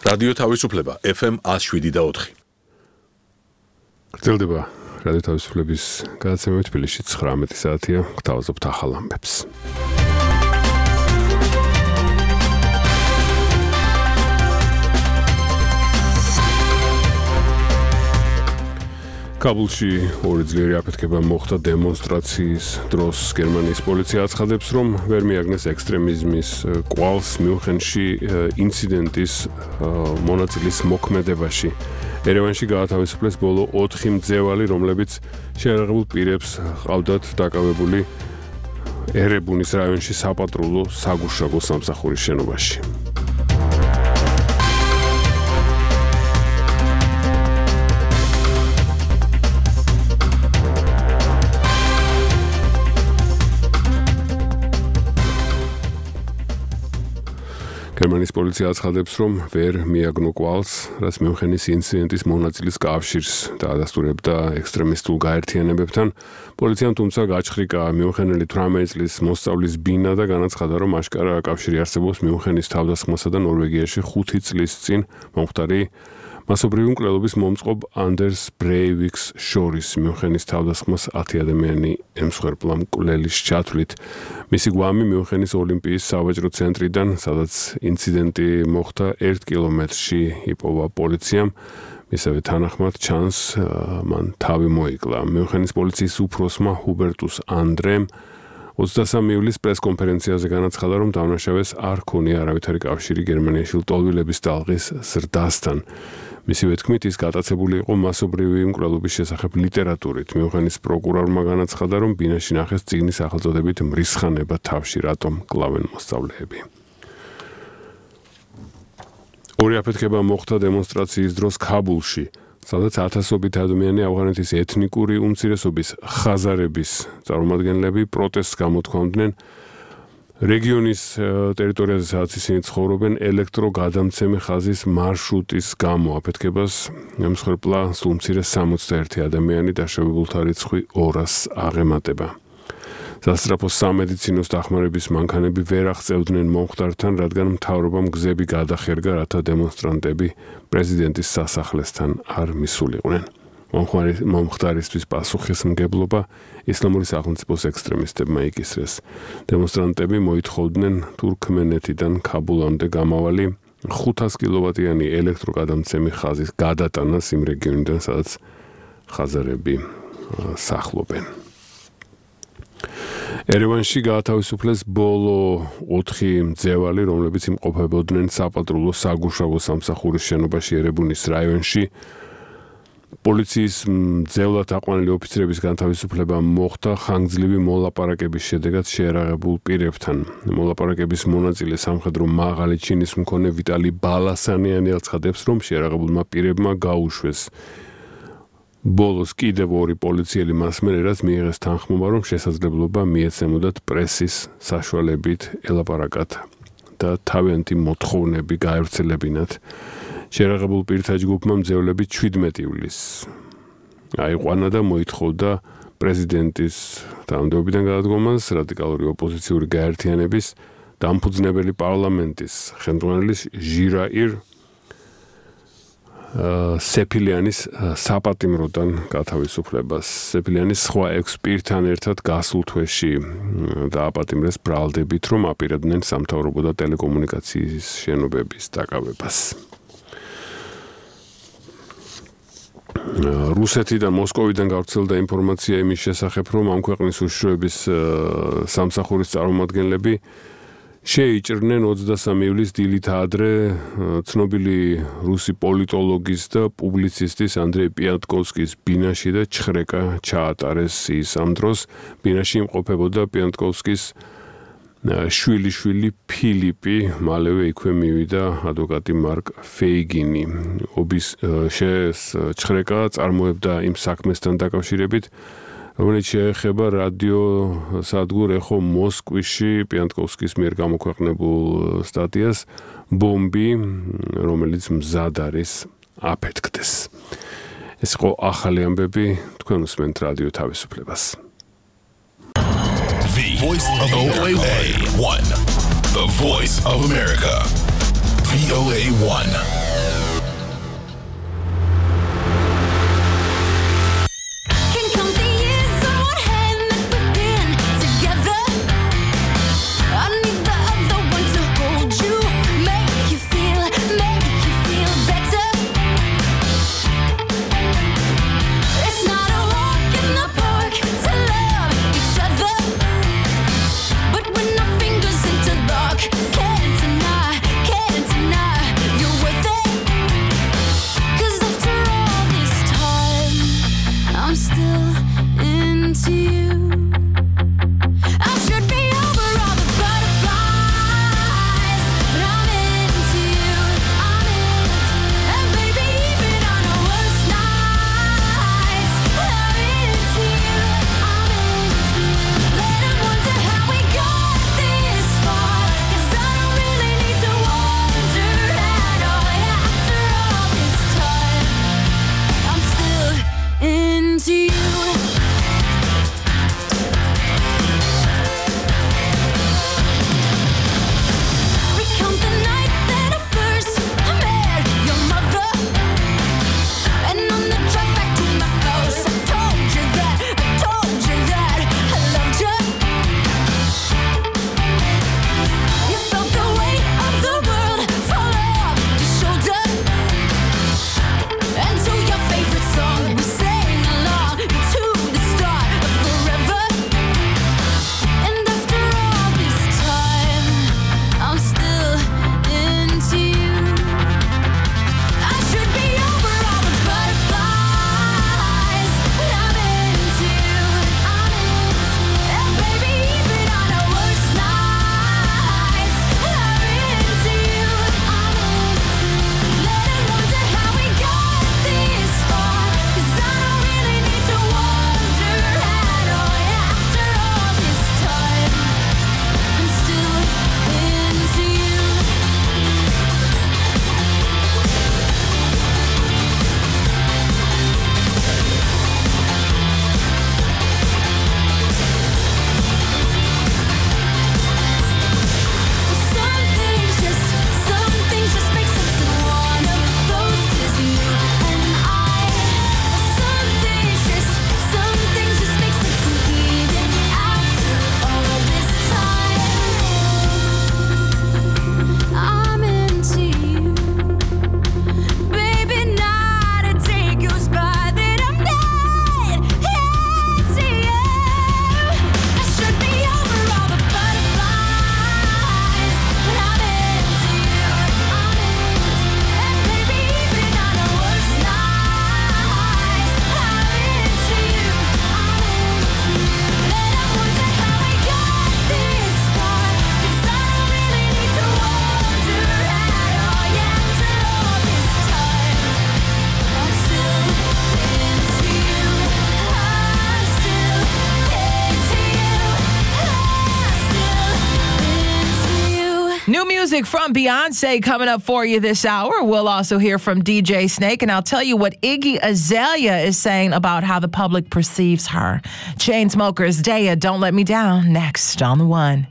რადიო თავისუფლება FM 107.4. გრძელდება რადიო თავისუფლების გადაცემა თბილისში 19 საათია. გთავაზობთ ახალ ამბებს. კაბულში ორი ძლიერი აფეთქება მოხდა დემონსტრაციის დროს. გერმანიის პოლიცია აცხადებს, რომ ვერ მიაგნეს ექსტრემიზმის კვალს მიუნხენში ინციდენტის მონაწილის მოქმედებაში. ერევანში გაათავისუფლეს ბოლო 4 მძევალი, რომლებიც შეიარაღებულ პირებს ჰყავდათ დაკავებული ერებუნის რაიონში საპატრულო საგუშაგო სამსახურის შენობაში. გერმანიის პოლიცია აცხადებს, რომ ვერ მიაგნო კვალს, რაც მიუნხენის ინციდენტის მონაწილის კავშირს დაადასტურებდა ექსტრემისტულ გაერთიანებებთან. პოლიციამ თუმცა გაჩხრიკა მიუნხენელი 18 წლის მოსწავლის ბინა და განაცხადა, რომ აშკარა კავშირი არსებობს მიუნხენის თავდასხმასა და ნორვეგიაში 5 წლის წინ მომხდარი მასობრივი მკვლელობის მომწყობ ანდერს ბრეივიქს შორის. მიუნხენის თავდასხმას 10 ადამიანი ემსხვერპლა მკვლელის ჩათვლით. მისი გვამი მიუნხენის ოლიმპიის სავაჭრო ცენტრიდან, სადაც ინციდენტი მოხდა 1 კილომეტრში იპოვა პოლიციამ. მისივე თანახმად ჩანს, მან თავი მოიკლა. მიუნხენის პოლიციის უფროსმა ჰუბერტუს ანდრემ 23 ივლისს პრესკონფერენციაზე განაცხადა, რომ დავნაშავეს არ ქონია არავითარი კავშირი გერმანიაში ლტოლვილების ტალღის ზრდასთან. მისივე თქმით, ის გატაცებული იყო მასობრივი მკვლელობის შესახებ ლიტერატურით. მიუნხენის პროკურორმა განაცხადა, რომ ბინაში ნახეს წიგნის სახელწოდებით მრისხანება თავში, რატომ კლავენ მოსწავლეები. ორი აფეთქება მოხდა დემონსტრაციის დროს ქაბულში, სადაც ათასობით ადამიანი ავღანეთის ეთნიკური უმცირესობის ხაზარების წარმომადგენლები პროტესტს გამოთქვამდნენ რეგიონის ტერიტორიაზე, სადაც ისინი ცხოვრობენ, ელექტროგადამცემი ხაზის მარშრუტის გამო. აფეთქებას ემსხვერპლა სულ მცირე 61 ადამიანი, დაშავებულთა რიცხვი 200-ს აღემატება. სასწრაფო სამედიცინო დახმარების მანქანები ვერ აღწევდნენ მომხდართან, რადგან მთავრობამ გზები გადახერგა, რათა დემონსტრანტები პრეზიდენტის სასახლესთან არ მისულიყვნენ. მომხდარისთვის პასუხისმგებლობა ისლამური სახელმწიფოს ექსტრემისტებმა იკისრეს. დემონსტრანტები მოითხოვდნენ თურქმენეთიდან ქაბულამდე გამავალი 500 კილოვატიანი ელექტროგადამცემი ხაზის გადატანას იმ რეგიონიდან, სადაც ხაზარები სახლობენ. ერევანში გაათავისუფლეს ბოლო 4 მძევალი, რომლებიც იმყოფებოდნენ საპატრულო საგუშაგო სამსახურის შენობაში ერებუნის რაიონში. პოლიციის მძევლად აყვანილი ოფიცრების განთავისუფლება მოხდა ხანგრძლივი მოლაპარაკების შედეგად შეიარაღებულ პირებთან. მოლაპარაკების მონაწილე სამხედრო მაღალი ჩინის მქონე ვიტალი ბალასანიანი აცხადებს, რომ შეიარაღებულმა პირებმა გაუშვეს ბოლოს კიდევ 2 პოლიციელი მასმეერ, რაც მიიღეს თანხმობა, რომ შესაძლებლობა მიეცემოდათ პრესის საშუალებით ელაპარაკათ და თავიანთი მოთხოვნები გაევრცელებინათ. შეიარაღებულ პირთა ჯგუფმა მძევლები 17 ივლისს აიყვანა და მოითხოვდა პრეზიდენტის თანამდებობიდან გადადგომას, რადიკალური ოპოზიციური გაერთიანების დამფუძნებელი პარლამენტის ხელმძღვანელის ჟირაირ სეფილიანის საპატიმროდან გათავისუფლებას. სეფილიანის სხვა 6 პირთან ერთად გასულ თვეში დააპატიმრეს ბრალდებით, რომ აპირებდნენ სამთავრობო და ტელეკომუნიკაციის შენობების დაკავებას. რუსეთიდან, მოსკოვიდან გავრცელდა ინფორმაცია იმის შესახებ, რომ ამ ქვეყნის უშიშროების სამსახურის წარმომადგენლები შეიჭრნენ 23 ივლისს დილით ადრე ცნობილი რუსი პოლიტოლოგის და პუბლიცისტის ანდრეი პიატკოვსკის ბინაში და ჩხრეკა ჩაატარეს. ის ამ დროს ბინაში იმყოფებოდა პიატკოვსკის შვილიშვილი ფილიპი, მალევე იქვე მივიდა ადვოკატი მარკ ფეიგინი. ჩხრეკა წარმოებდა იმ საქმესთან დაკავშირებით, რომელიც შეეხება რადიო სადგურ ეხო მოსკვიში პიატკოვსკის მიერ გამოქვეყნებულ სტატიას ბომბი, რომელიც მზად არის აფეთქდეს. ეს იყო ახალი ამბები, თქვენ უსმენთ რადიო თავისუფლებას. The Voice of VOA 1. The Voice of America. VOA 1. music from Beyonce coming up for you this hour. We'll also hear from DJ Snake, and I'll tell you what Iggy Azalea is saying about how the public perceives her. Chainsmokers, Daya, Don't Let Me Down, next on The One.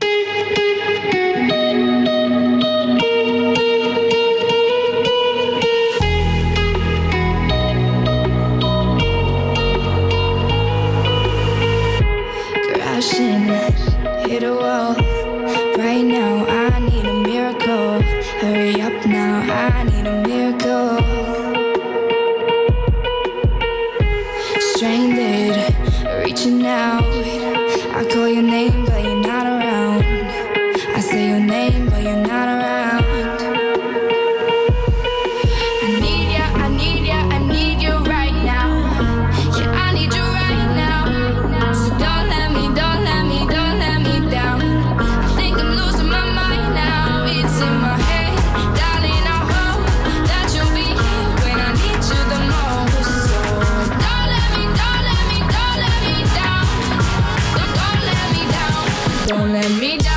Hit a wall. Right now I need a miracle. Hurry up now, I need a miracle. Stranded, reaching out. I call your name but you're not around. I say your name but you're not around. I need ya, I need ya, I need you right now. Yeah, I need you right now. So don't let me down. I think I'm losing my mind now. It's in my head, darling. I hope that you'll be here when I need you the most. So don't let me down. Don't let me down.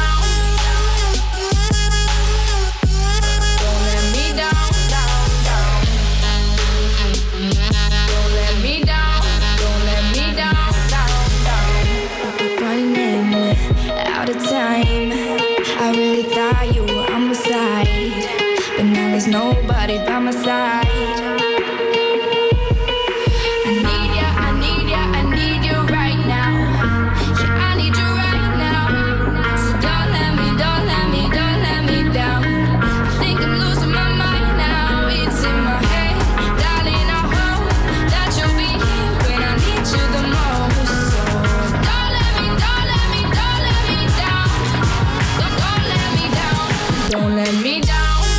Time. I really thought you were on my side, but now there's nobody by my side. I need ya, I need ya, I need you right now. Yeah, I need you right now. So don't let me down. I think I'm losing my mind now. It's in my head, darling. I hope that you'll be here when I need you the most. So don't let me down. Don't let me down.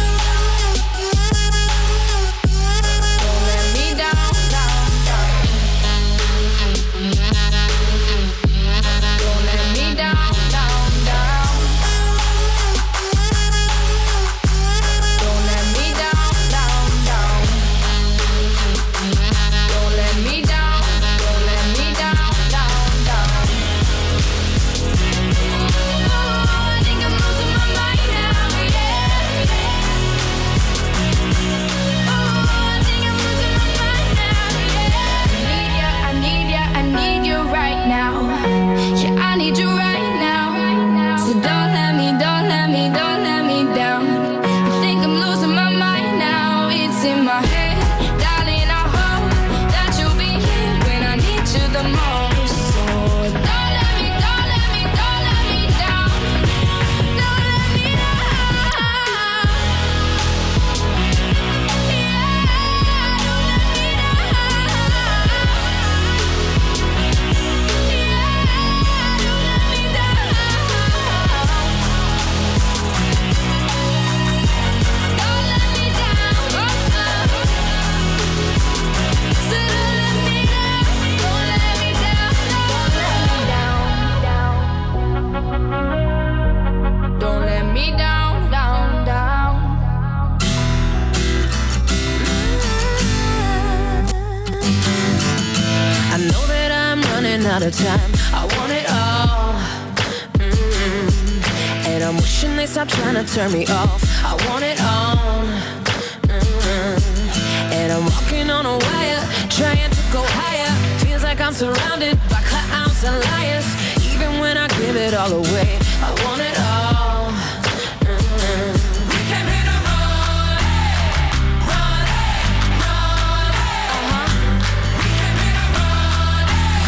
Out of time, I want it all. And I'm wishing they stop trying to turn me off. I want it all. And I'm walking on a wire, trying to go higher. Feels like I'm surrounded by clowns and liars. Even when I give it all away, I want it all. We came here to run, run, run. We came here to run,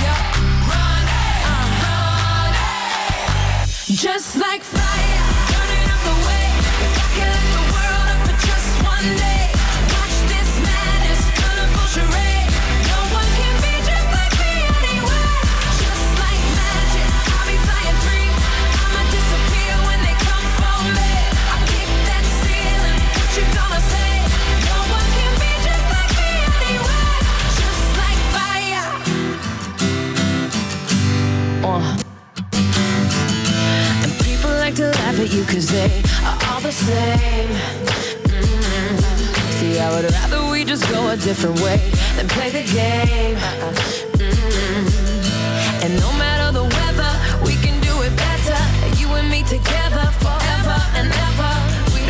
just like fire, burning up the way. If I could light the world up for just one day, watch this madness, colorful charade. No one can be just like me anyway. Just like magic, I'll be flying free. I'ma disappear when they come for me. I kick that ceiling, what you gonna say? No one can be just like me anyway. Just like fire. Like to laugh at you cause they are all the same. See, I would rather we just go a different way than play the game. And no matter the weather, we can do it better. You and me together forever and ever. We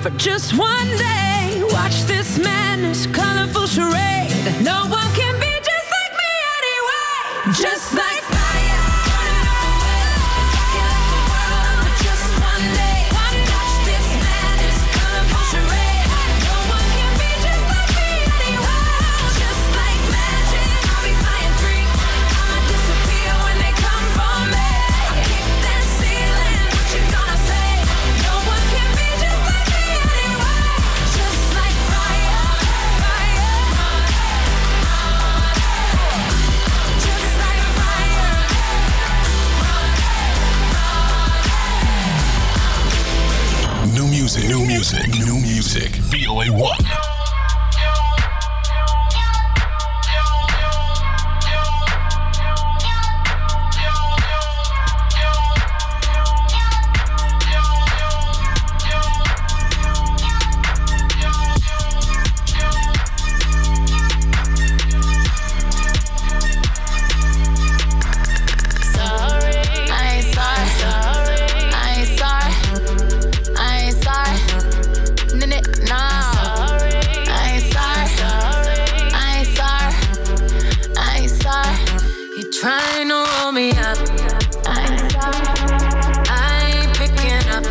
for just one day. Watch this madness, colorful charade. No one can be just like me anyway. Just like fire, burning up the way. If I can light the world for just one day. Watch this madness, colorful charade. No one can be just like me anyway. Just like magic, I'll be flying free. I'ma disappear when they come for me. I kick that ceiling, what you gonna say? No one can be just like me anyway. Just like fire, fire. Just like fire. New music, new music, new music. VOA1. Trying to roll me up. I ain't picking up.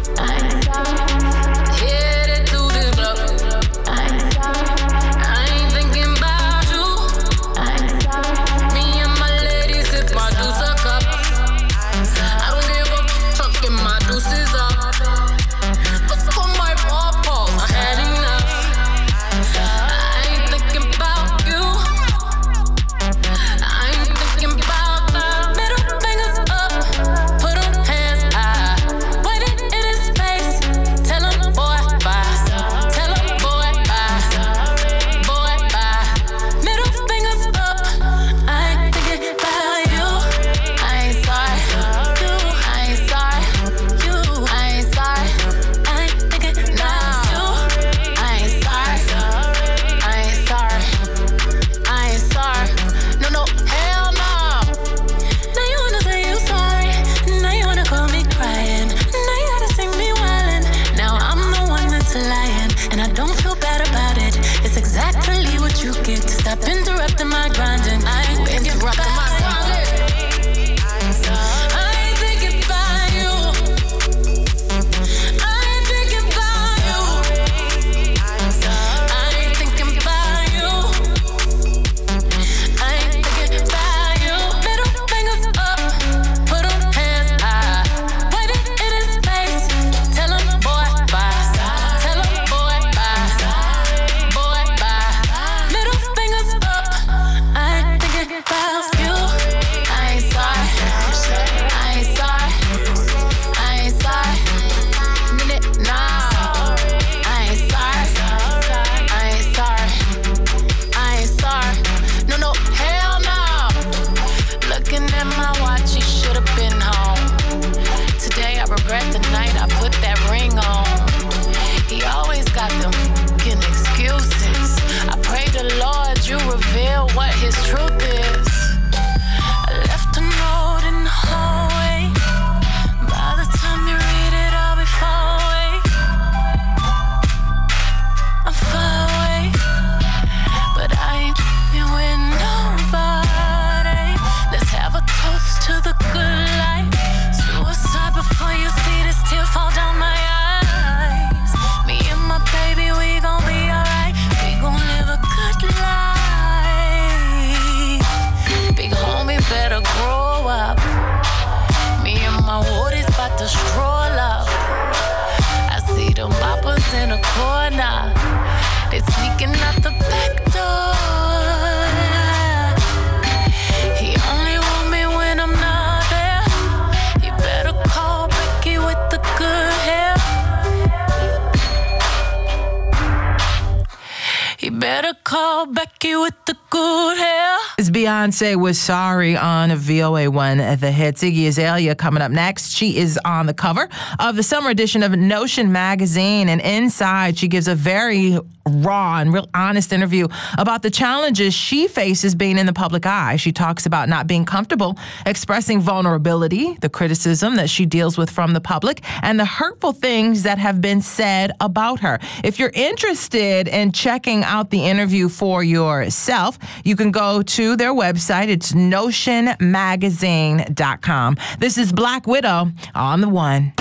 Headed to the club. I ain't thinking about you. Me and my lady sip my deuce a cup. I don't give a chucking my deuces up. Let's go my pawpaws. I had enough. I ain't thinking about you. I ain't thinking about the middle fingers up. Put 'em hands high. Waiting in his face. Tell him boy bye. Tell him boy bye. Boy bye. Middle fingers up. I ain't thinking about you. I ain't sorry. You. I ain't sorry. You. I ain't sorry. I ain't thinking about you. I ain't sorry. I ain't sorry. I ain't sorry. No, no, hell no. Now you wanna say you sorry. Now you wanna call me crying. Now you gotta sing me wildin'. Now I'm the one that's lying, and I don't feel bad about it. It's exactly what you get. Stop interrupting my grinding. I ain't interrupting my grinding. I ain't thinking about you. I ain't thinking about you. I ain't thinking about you. I ain't thinking about you. Middle fingers up. Put 'em hands high. Waiting in his face. Tell him boy bye. Tell him boy bye. Boy bye. Middle fingers up. I ain't thinking about you. I ain't sorry. I ain't sorry. I ain't sorry. Nah. I ain't sorry. I ain't sorry. I ain't sorry. No, no, hell no. Looking at my watch, he should've been home. Today I regret the night I put that ring on. He always got them fucking excuses. I pray the Lord you reveal what his truth is. I left a note in the hallway. By the time you read it, I'll be far away. I'm far away, but I ain't f***ing with nobody. Let's have a toast to the good life. Suicide before you see this tear fall down my eyes. Me and my baby, we gon' be alright. We gon' live a good life. Big homie better grow up. Me and my woodies about to stroll up. I see them boppers in the corner. They sneaking out the back door. He only want me when I'm not there. He better call Becky with the good hair. He better call Becky with the good hair. It's Beyonce with Sorry on VOA1 The Hits. Iggy Azalea coming up next. She is on the cover of the summer edition of Notion magazine, and inside she gives a very raw and real honest interview about the challenges she faces being in the public eye. She talks about not being comfortable expressing vulnerability, the criticism that she deals with from the public, and the hurtful things that have been said about her. If you're interested in checking out the interview for yourself, you can go to their website. It's notionmagazine.com. This is Black Widow on the One.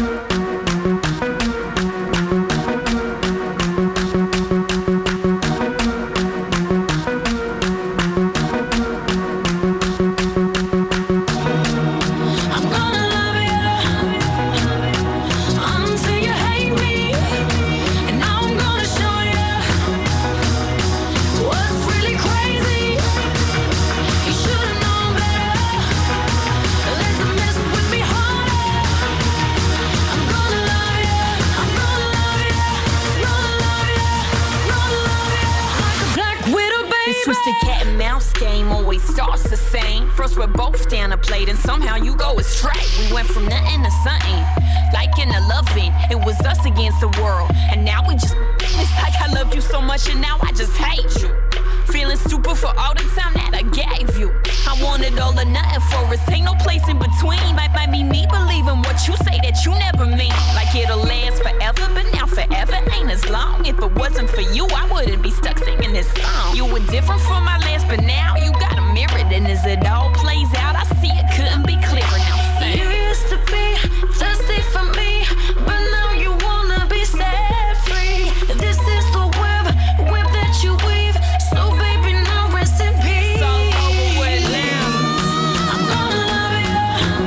Twisted cat and mouse game always starts the same. First we're both down a plate and somehow you go astray. We went from nothing to something, liking to loving. It was us against the world, and now we just. It's like I love you so much and now I just hate you. Feeling stupid for all the time that I gave you. I wanted all or nothing for us, ain't no place in between. Might be me believing what you say that you never mean. Like it'll last forever, but now forever ain't as long. If it wasn't for you, I wouldn't be stuck singing this song. You were different from my last, but now you got a mirror. And as it all plays out, I see it couldn't be clearer now. You used to be thirsty for me, but now you wanna be set free. This is the web that you weave. So baby, now rest in peace. It's all over with now. I'm gonna love you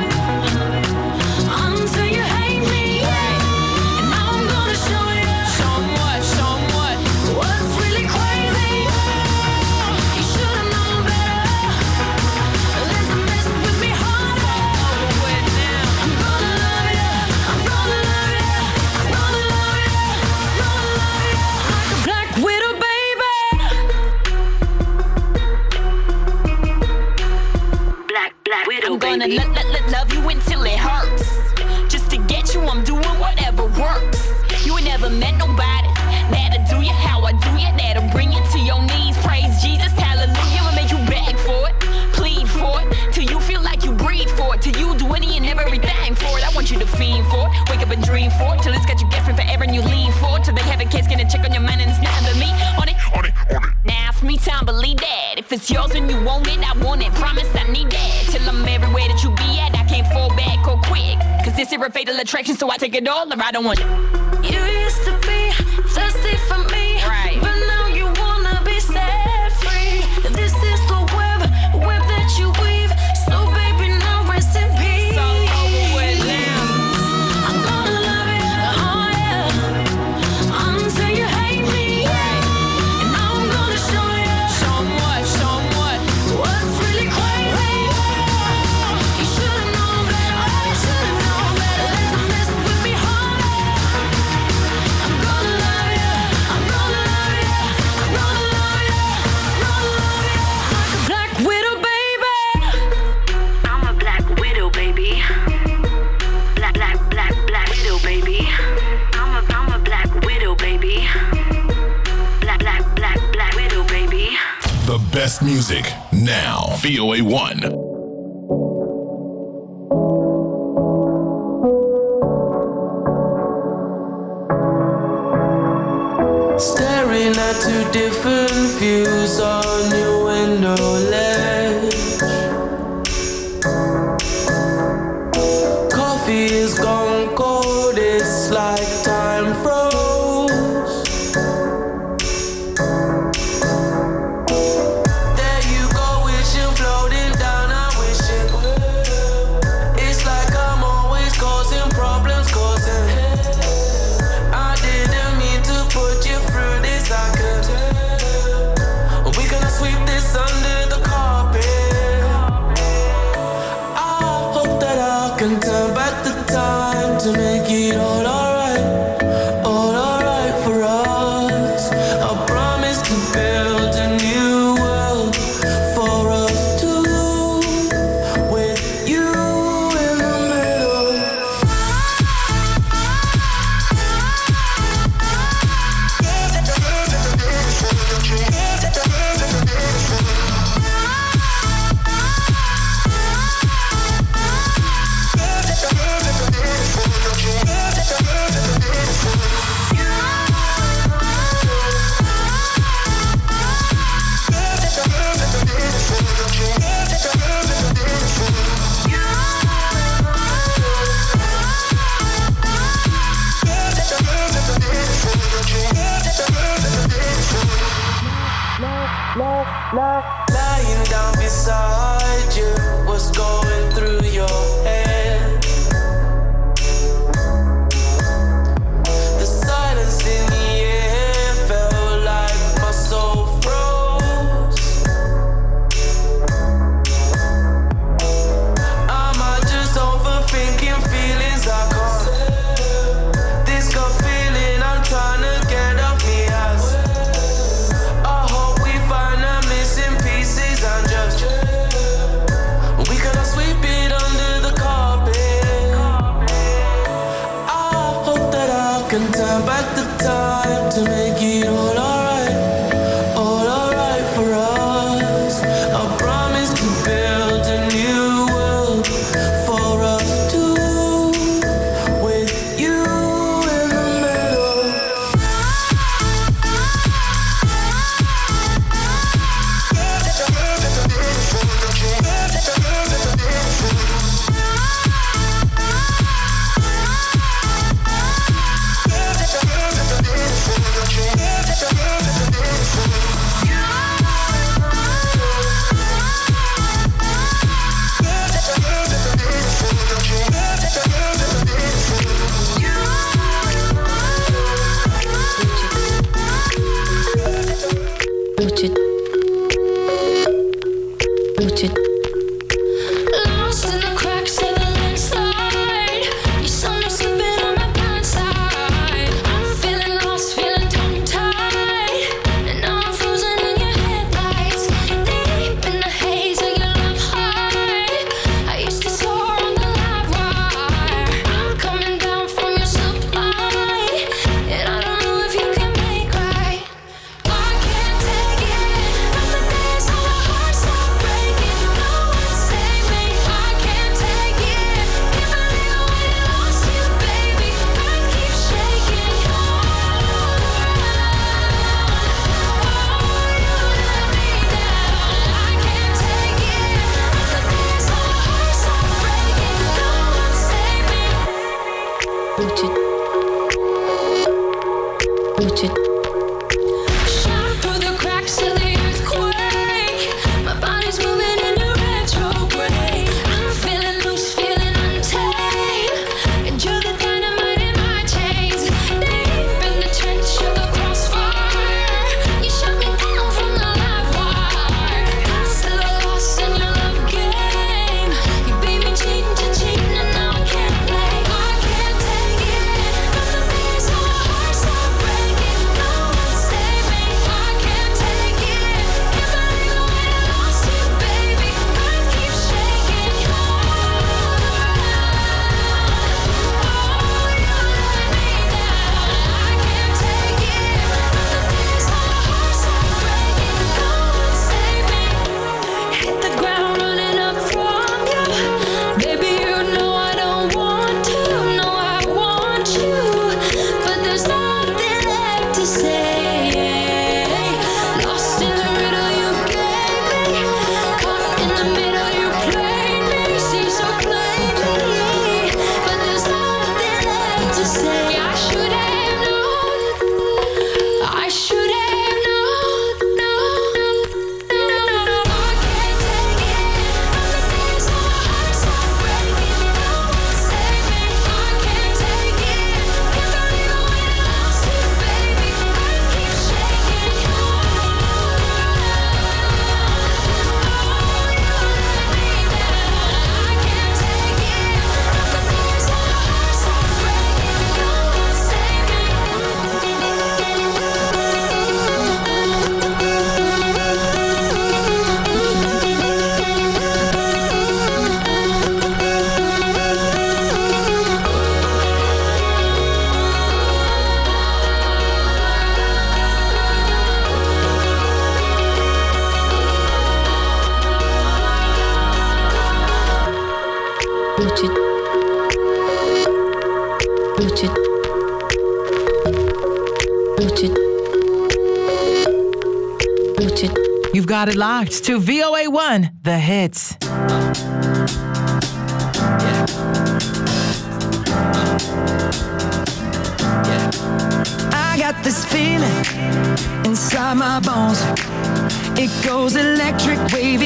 until you hate me. And now I'm gonna show you what's really crazy. You should've known better than to mess with me harder. I'm gonna love you, I'm gonna love you, I'm gonna love you, gonna love you like a Black Widow, baby. Black Widow, I'm gonna baby. love you until it hurts. Just to get you, I'm doing whatever works. You ain't never met nobody that'll do you how I do you, that'll bring you to your knees. Praise Jesus, hallelujah. I'ma make you beg for it, plead for it, till you feel like you breathe for it, till you do any and everything for it. I want you to fiend for it, wake up and dream for it, till it's got you guessing forever and you lean for it, till they have a case, get a check on your mind and it's nothing but me on it. Now it's me time, believe that. If it's yours and you want it, I want it. Promise I need that. Till I'm everywhere that you be at, I can't fall back or quick. Cause this is a fatal attraction, so I take it all or I don't want it. You used to be thirsty for me, Right. but now you wanna be set free. This is the web that you weave. So baby, now rest in peace. It's all over with now. I'm gonna love you, oh yeah, until you hate me. And now I'm gonna show you what's really crazy. You should've known better, than to mess with me harder. I'm gonna love you, I'm gonna love you, I'm gonna love you, gonna love you like a Black Widow, baby. I'm a Black Widow, baby. Black Widow, baby. I'm a Black Widow, baby. Black Widow, baby. The best music now. VOA 1. Staring at two different views on your window ledge. Coffee is gone cold, it's like time froze. There you go, wishing floating down, I wish it would. It's like I'm always causing problems, causing I didn't mean to put you through this, I could tell. We gonna lying down beside you. What's going through your head? The silence in the air felt like my soul froze. Am I just overthinking feelings I can't? This gut feeling I'm trying to get off me ass. I hope we find the missing pieces and just we cannot sweep it under the carpet. I hope that I can turn back the time to make it all alright for us. I promise to build a new world for us two, with you in the middle. Lost in the cracks of the landslide. You saw me slipping on my blind side. I'm feeling lost, feeling tongue-tied, and now I'm frozen in your headlights. Deep in the haze of your love high, I used to soar on the live wire. I'm coming down from your supply, and I don't know if you can make right. I can't take it from the days when my heart stopped breaking. No one save me. I can't take it. Can't believe I went and lost you, baby. Earth keeps shaking. Oh, you let me down. I can't take it from the days when my heart stopped breaking. No one save me. Shot through the cracks of the earthquake. My body's moving in a retrograde. I'm feeling loose, feeling untamed, and you're the dynamite in my chains. Deep in the trench of the crossfire, you shut me down from the live wire. Lost to the loss in your love game. You beat me cheating to cheating, and now I can't play. I can't take it from the days when my heart stopped breaking. No one save me. I can't take it. Can't believe I went and lost you, baby. Earth keeps shaking. Oh, you let me down. I can't take it from the days when my heart stopped breaking. No one save me. Hit the ground running up from you, baby. You know I don't want to. No, I want you, but there's nothing left to say. Lost in the riddle you gave me, caught in the middle you played me. See so plainly, but there's nothing left to say. I should have known. I should have known. No. I can't take it from the days when my heart stopped breaking. No one save me. I can't take it. Can't believe I went and lost you, baby. Earth keeps shaking. Oh, you let me down. I can't take it from the days when my heart stopped breaking. No one save me. You've got it locked to VOA1, The Hits. I got this feeling inside my bones. It goes electric wavy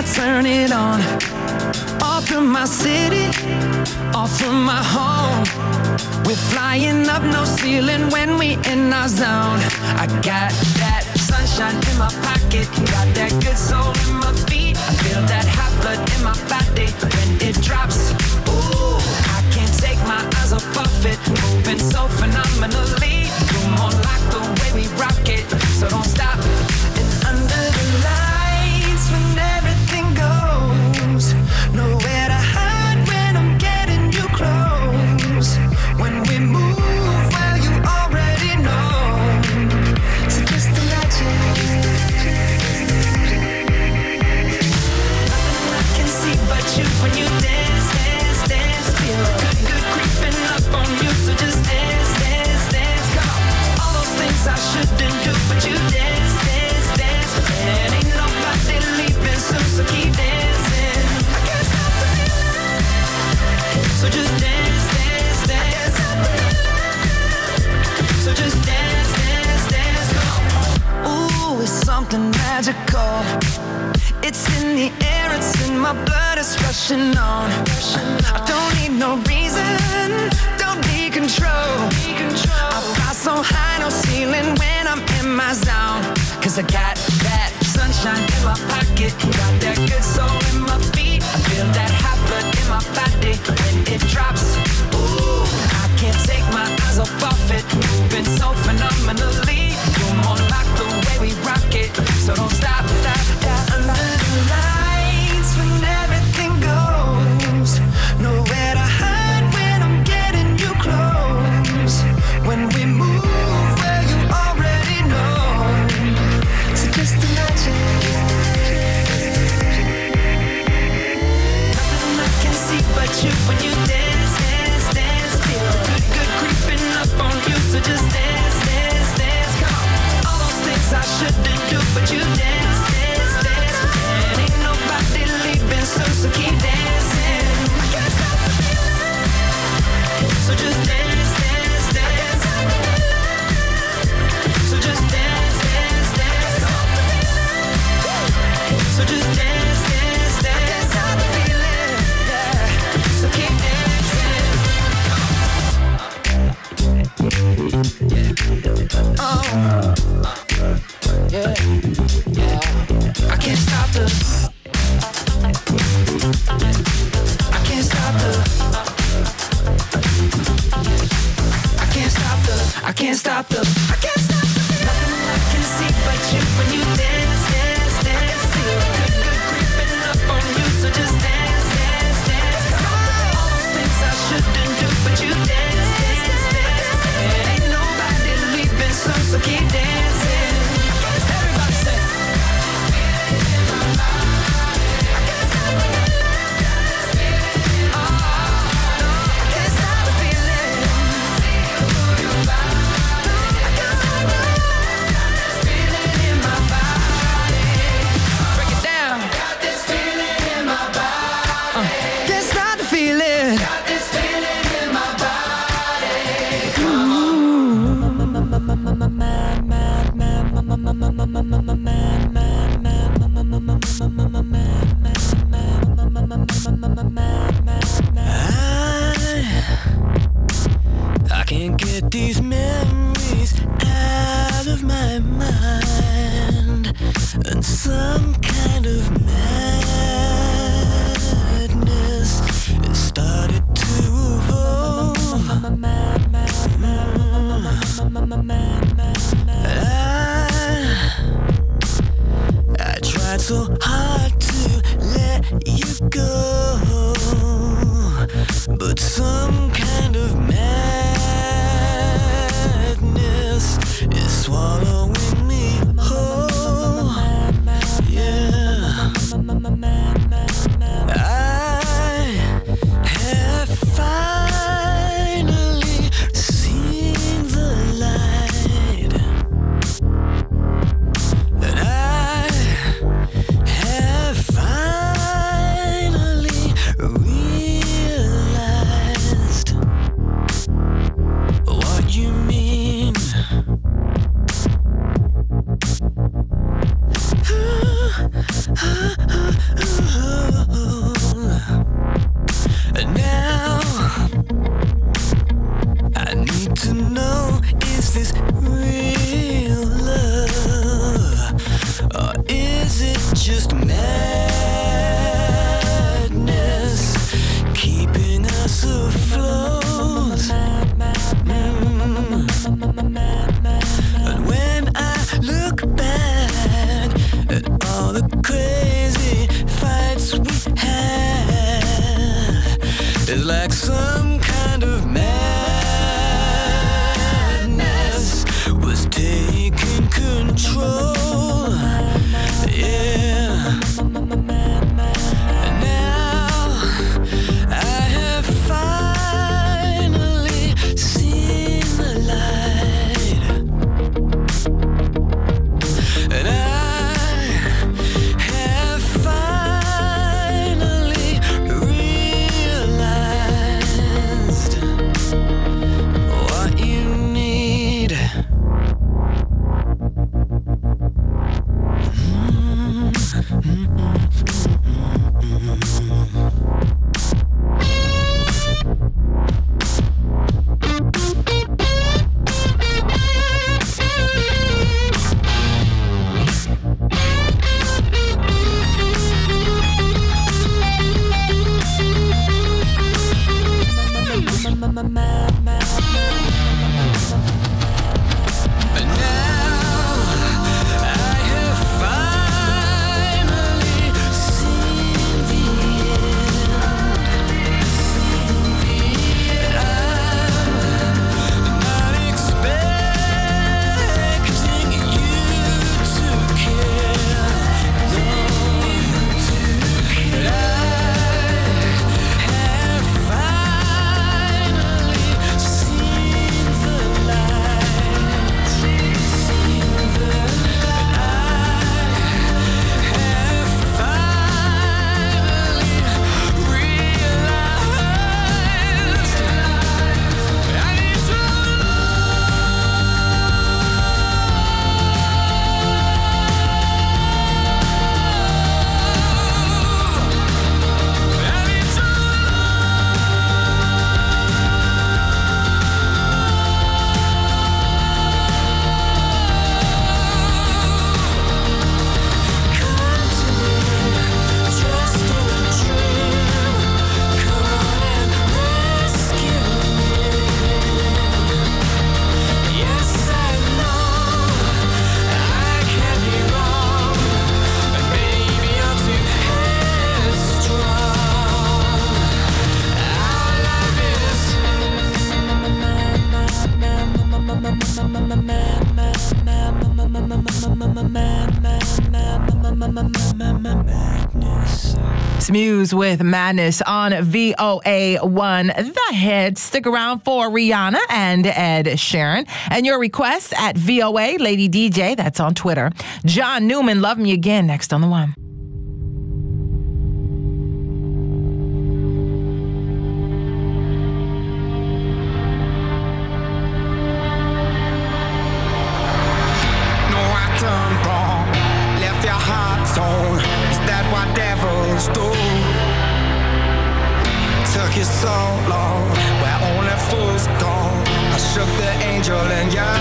turn it on. All through my city, all through my home. We're flying up, no ceiling when we in our zone. I got that sunshine in my pocket, got that good soul in my feet. I feel that hot blood in my body when it drops. Ooh, I can't take my eyes off it, moving so phenomenally. You're more like the way we rock it, so don't stop. And under the lights, when everything goes, nowhere to hide when I'm getting you close. When we move, well, you already know. So just imagine. Nothing I can see but you when you dance, dance, dance. Feel good creeping up on you, so just dance, dance, dance. Come on. All those things I shouldn't do, but you dance, dance, dance. And ain't nobody leaving soon, so keep dancing. I can't stop the feeling. So just dance, dance, dance. So just dance, dance, dance. Come on. Ooh, it's something magical. It's in the air, it's in my blood, it's rushing on. I don't need no reason, don't need control. I fly so high, no ceiling when I'm in my zone. Cause I got that sunshine in my pocket, got that good soul in my feet. I feel that hot blood in my body when it drops. Ooh, I can't take my eyes off it, moving so phenomenally. You're more like the way we rock it, so don't stop, stop, stop. Under the lights, when everything goes, nowhere to hide when I'm getting you close. When we move, well, you already know. So just imagine. Nothing I can see but you when you dance, dance, dance. Feel good creeping up on you, so just dance, dance, dance. Come on. All those things I shouldn't do, but you dance, dance, dance. And ain't nobody leaving soon, so keep dancing. I can't stop the feeling. So just dance, dance, dance. So just dance, dance, dance. So just dance, dance, dance. Stop the feeling, yeah. So keep dancing. Oh, yeah, yeah. I can't stop the. I can't stop the. I can't stop the. I can't stop the. I can't stop the. Nothing I can see but you when you dance, dance, dance. Feel good creeping up on you, so just dance, dance, dance. All those things I shouldn't do, but you dance, dance, dance. And ain't nobody leaving soon, so keep dancing. Everybody say. I can't get these memories out of my mind, and some kind of madness has started to evolve. I tried so hard to let you go, but some kind of madness is swallowing me whole. Yeah, I have finally seen the light, and I have finally realized what you mean. like some kind of madness was taking control. Yeah. And now I have finally seen the light. And I have finally realized what you need. And now I have finally seen the end. I'm not expecting you to care, but I have finally seen the light. And I have finally realized I need to Muse with Madness on VOA1 The Hit. Stick around for Rihanna and Ed Sheeran. And your requests at VOA Lady DJ, that's on Twitter. John Newman, Love Me Again, next on The One. know I done wrong, left your heart torn. Is that what devils do? Took you so long, where only fools go. I shook the angel in you.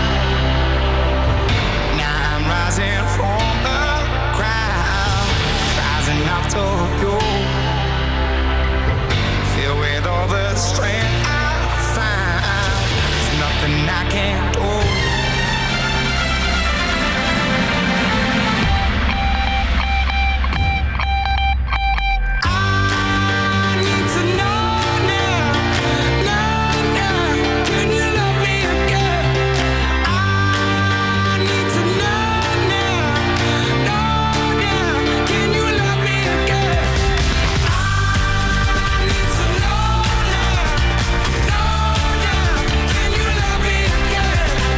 Now I'm rising from the crowd, rising up to you. Filled with all the strength I find, there's nothing I can't do. Can you love me again?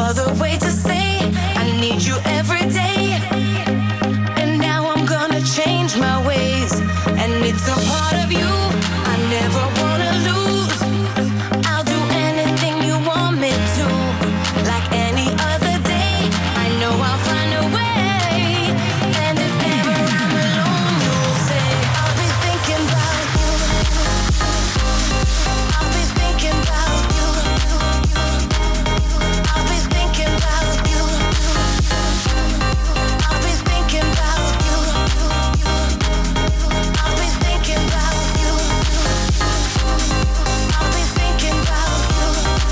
other way to say I need you every day. And now I'm gonna change my ways, and it's a part of you I never wanna lose. I'll do anything you want me to, like any other day. I know I'll find a way. And if ever I'm alone, you'll say I'll be thinking about you. I'll be thinking about you. I'll be thinking about you. I'll be thinking about you. I'll be thinking about you. I'll be thinking about you.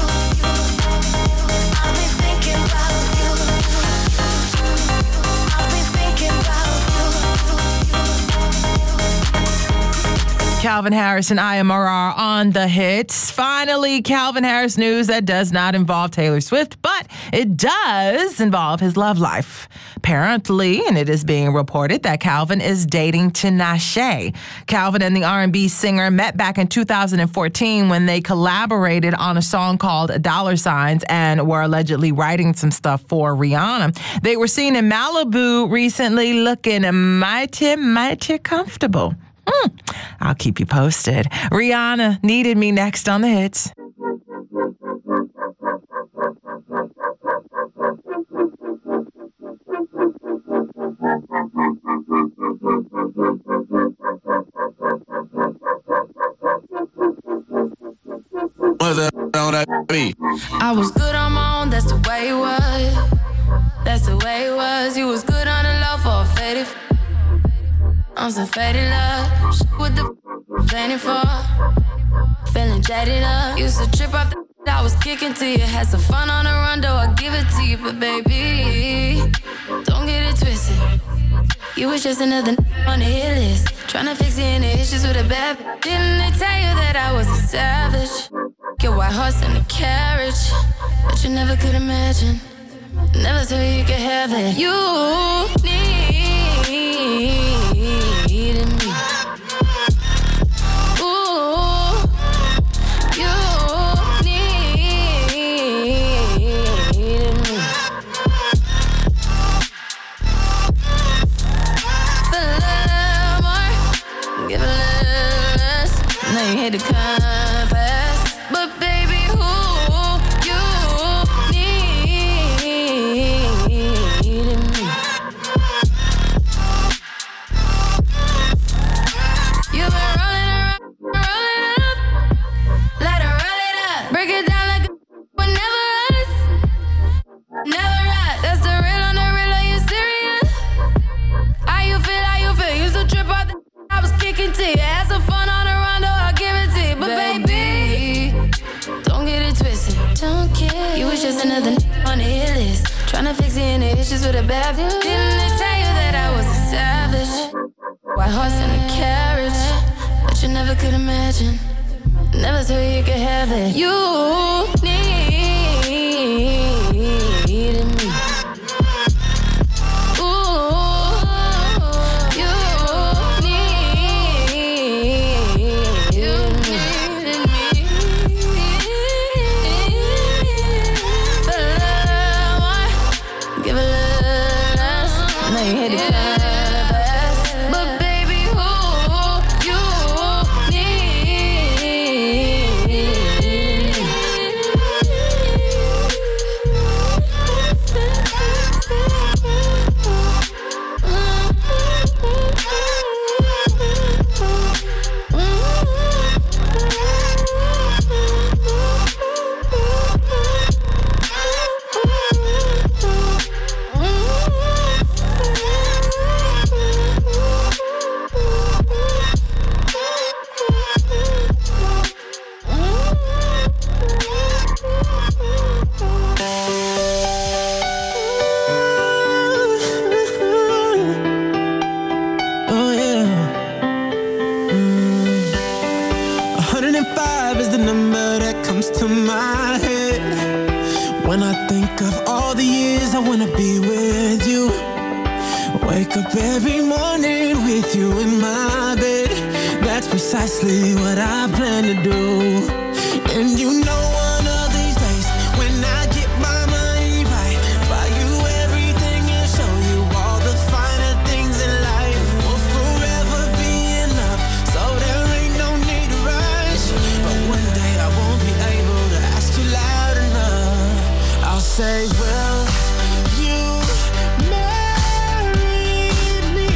I'll be thinking about you. I'll be thinking about you. Calvin Harris and IMRR on the hits. Finally, Calvin Harris news that does not involve Taylor Swift, but it does involve his love life. Apparently, and it is being reported that Calvin is dating Tinashe. Calvin and the R&B singer met back in 2014 when they collaborated on a song called $, and were allegedly writing some stuff for Rihanna. They were seen in Malibu recently looking mighty comfortable. I'll keep you posted. Rihanna, Needed Me, next on the hits. I was good on my own, that's the way it was. That's the way it was. You was good on the low for a faded. On some faded love. With the planning for. Feeling jaded up. Used to trip off the I was kicking to you. Had some fun on the run, though I give it to you. But baby, don't get it twisted. You was just another on the hit list. Tryna fix any issues with a bad. Didn't they tell you that I was a savage? Your white horse in the carriage, but you never could imagine. Never thought you could have it. You needed me. Ooh, you needed me. Feel a little more, give a little less. Now you hate to confess, but baby, who you needed me. You've been rolling around, rolling it up, let her roll it up, break it down like but never us, never right. That's the real on the real. Are you serious? How you feel? How you feel? Used to trip out the I was kicking to you. Had some fun on the rondo, I'll give it to you. But baby, don't get it twisted. Don't care. You was just another on the hit list. Tryna fix any issues with a bad. Didn't they tell you that I was a savage? White horse in a carriage, but you never could imagine. Never thought you could have it. You needed me. Ooh, you needed me. Feel a little more, give a little less. Now you hate to confess, but baby, who you needed me. Oh yeah. 105 is the number that comes to my head when I think of all the years I wanna be with you. Wake up every morning with you in my bed. That's precisely what I plan to do. And you know one of these days when I get my money say, will you marry me?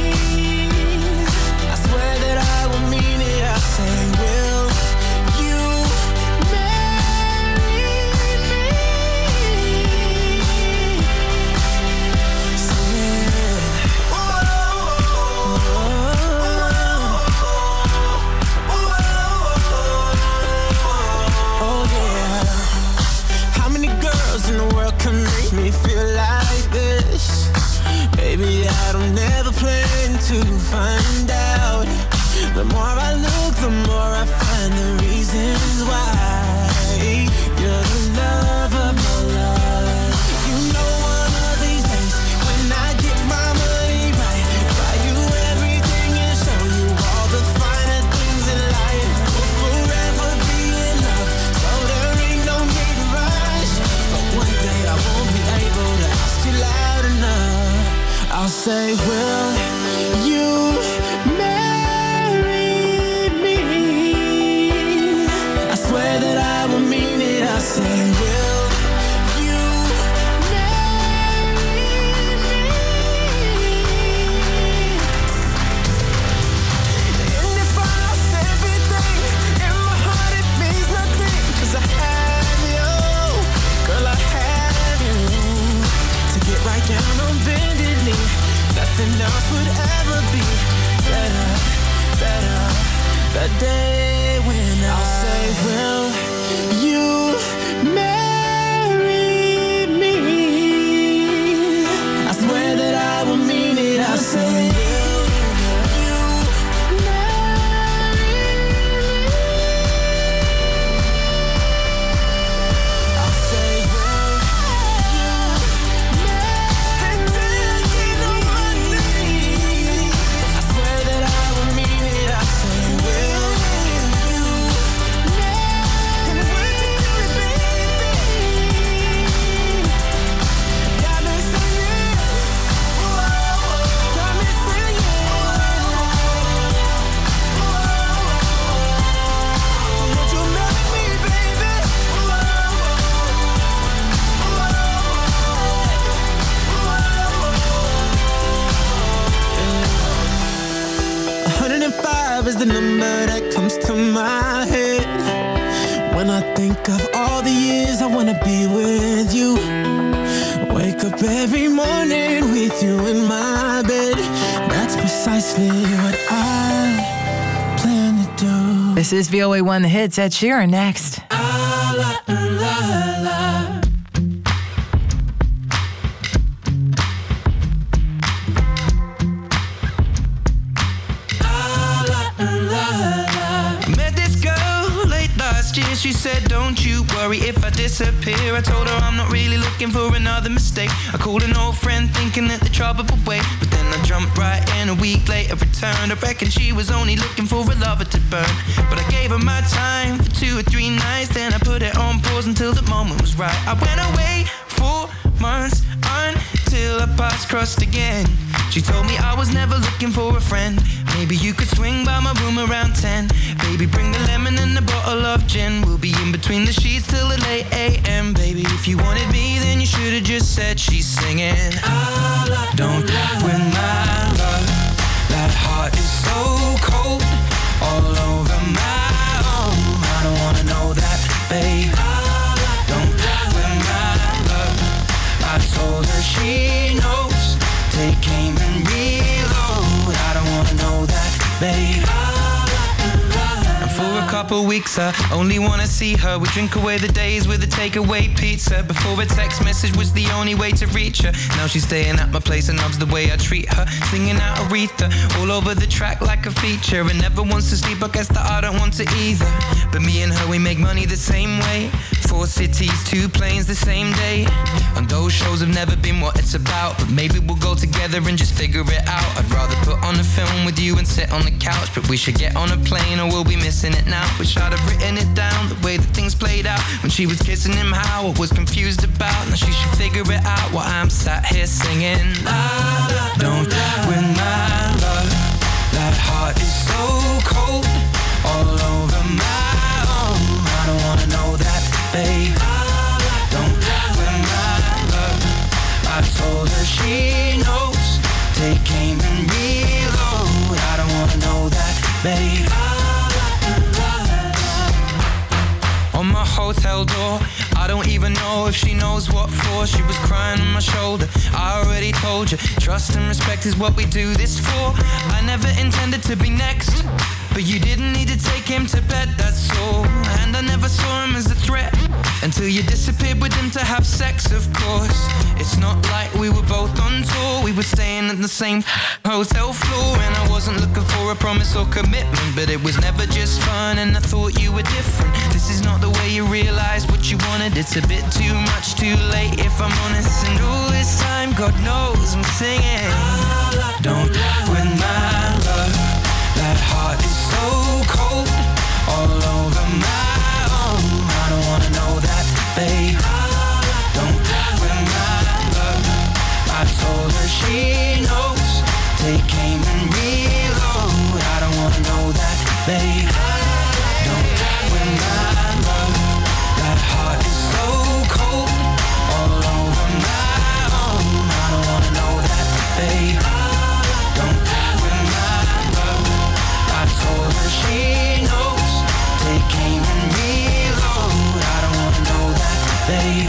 I swear that I will mean it. I say, will you marry me? Sing it. Oh yeah. How many girls in the world can make me feel like this? Baby, I don't ever plan to find out. The more I look, the more I find the reasons why. You're the love of my life. You know one of these days, when I get my money right, buy you everything and show you all the finer things in life. We'll forever be in love, so there ain't no need to rush. But one day I won't be able to ask you loud enough. I'll say, will you marry me? I swear that I will mean it. I say, will you marry me? And if I lost everything in my heart, it means nothing, 'cause I have you. Girl, I have you. To get right down on bended knee, nothing else would ever be better, better. The day when I'll say, will you marry me? I swear that I will mean it. I say, will you marry me? I'll say, will you marry me? I swear that I will mean it. I say, will you marry me? Got me singing, got me singing. Would you marry me, baby? 105 is the number that comes to my head when I think of all the years I wanna be with you. Wake up every morning with you in my bed. That's precisely what I plan to do. This is VOA1 The Hits. Ed Sheeran next. Met this girl late last year. She said, don't you worry if I disappear. I told her I'm not really looking for another mistake. I called an old friend thinking that the trouble would wait, but then I jumped right in. A week later returned. I reckon she was only looking for a lover to burn, but I gave her my time for 2 or 3 nights. Then I put it on pause until the moment was right. I went away 4 months until our paths crossed again. She told me I was never looking for a friend. Maybe you could swing by my room around 10. Baby, bring the lemon and a bottle of gin. We'll be in between the sheets till the late AM. Baby, if you wanted me, then you should have just said she's singing. Don't win my love. That heart is so cold, all over my own. I don't wanna know that, babe. Don't win my love. I told her she knows. Take aim and reload. I don't wanna know that, babe. And for a couple weeks I only wanna see her. We drink away the days with a takeaway pizza. Before a text message was the only way to reach her. Now she's staying at my place and loves the way I treat her. Singing out Aretha all over the track like a feature. And never wants to sleep, I guess that I don't want to either. But me and her, we make money the same way. 4 cities, 2 planes the same day. And those shows have never been what it's about, but maybe we'll go together and just figure it out. I'd rather put on a film with you and sit on the couch, but we should get on a plane or we'll be missing it now. Wish I'd have written it down, the way that things played out. When she was kissing him, how I was confused about. Now she should figure it out while I'm sat here singing. Don't win my love. That heart is so cold, all over my own. I don't wanna know that, babe. Don't win my she knows. Take aim and reload. I don't wanna know that, babe. On my hotel door, I don't even know if she knows what for. She was crying on my shoulder. I already told you, trust and respect is what we do this for. I never intended to be next, but you didn't need to take him to bed, that's all. And I never saw him as a threat until you disappeared with him to have sex, of course. It's not like we were both on tour. We were staying at the same hotel floor. And I wasn't looking for a promise or commitment, but it was never just fun, and I thought you were different. This is not the way you realize what you wanted. It's a bit too much too late, if I'm honest. And all this time, God knows I'm singing. Don't win my love. That heart is so cold, all over my own. I don't wanna know that, babe. Don't win my love. I told her she knows. Take aim and reload. I don't wanna know that, babe. Don't win my love. That heart is so cold, all over my own. I don't wanna know that, babe. Don't win my love. I told her she knows. Take aim and reload. I don't wanna know that, babe.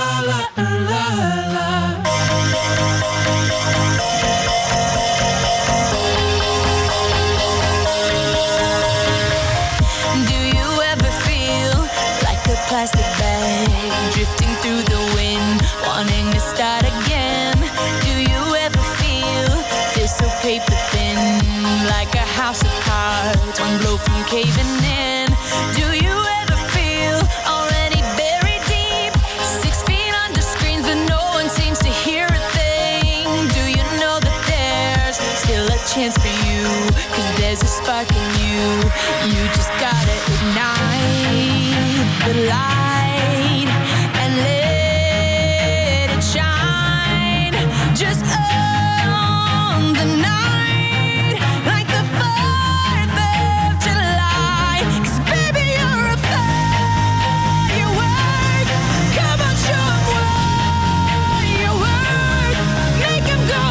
Do you ever feel like a plastic bag drifting through the wind, wanting to start again? Do you ever feel so paper thin, like a house of cards, one blow from caving in? Do you ever feel already buried deep, 6 feet under screens, but no one seems to hear a thing? Do you know that there's still a chance for you? 'Cause there's a spark in you. You just gotta ignite the light and let it shine. Just on the night, like the 4th of July. 'Cause baby, you're a firework. Come on, show 'em what you work. Make 'em go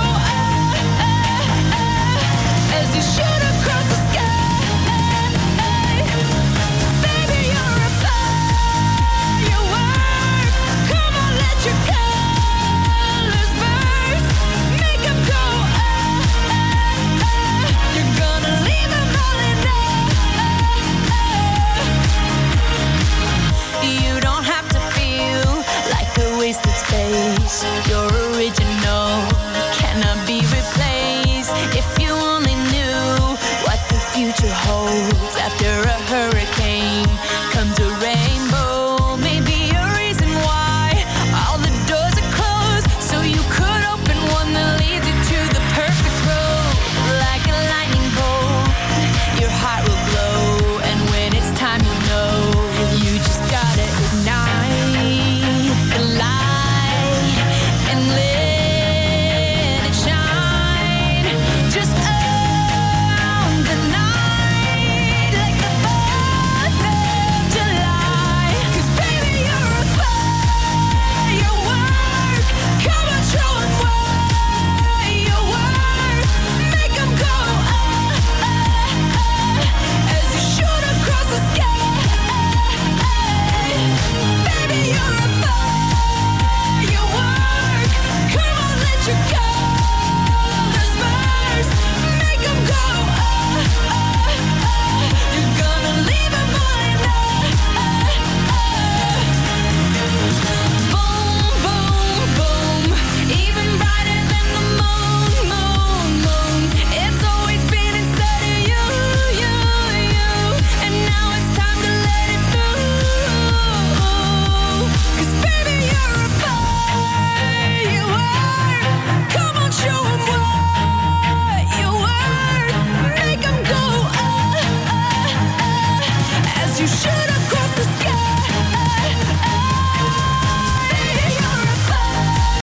as you shoot across the sky. Baby, you're a firework. Come on, let your colors burst. Make 'em go You're gonna leave 'em all in You don't have to feel like a wasted space. Your original cannot be replaced. If you only knew what the future holds after a